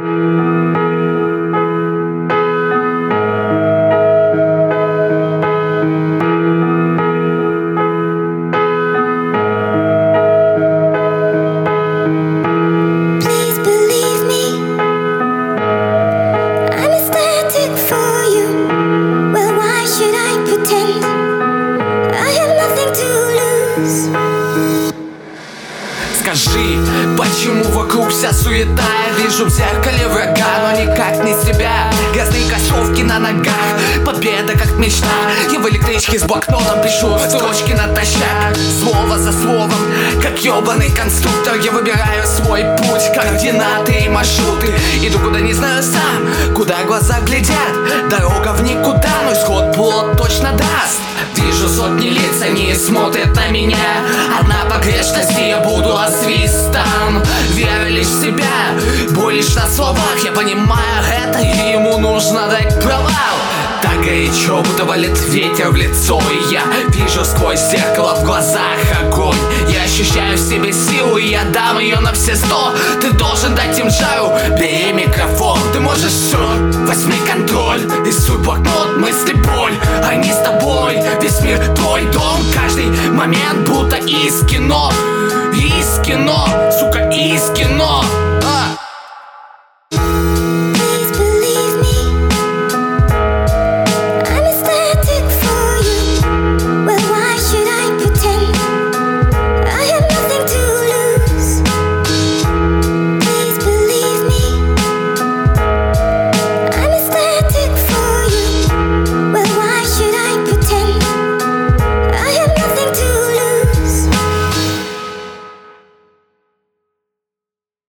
Скажи, почему вокруг вся суета? Я вижу в зеркале врага, но никак не себя. Грязные кроссовки на ногах, победа как мечта. Я в электричке с блокнотом пишу строчки натощак. Слово за словом, как ёбаный конструктор. Я выбираю свой путь, координаты и маршруты. Иду куда не знаю сам, куда глаза глядят. Дорога в никуда, но исход плод точно даст. Вижу сотни лиц, они смотрят на меня. Одна погрешность, и я буду асвистом. Верю лишь в себя, боль лишь на словах. Я понимаю это, и ему нужно дать провал. Так горячо, будто валит ветер в лицо. И я вижу сквозь зеркало в глазах огонь. Я ощущаю в себе силу, и я дам ее на все 100. Ты должен дать им жару, бери микрофон. Ты можешь все, возьми контроль. Рисуй блокнот, мысли, боль. Они с тобой, весь мир твой дом. Каждый момент будто из кино.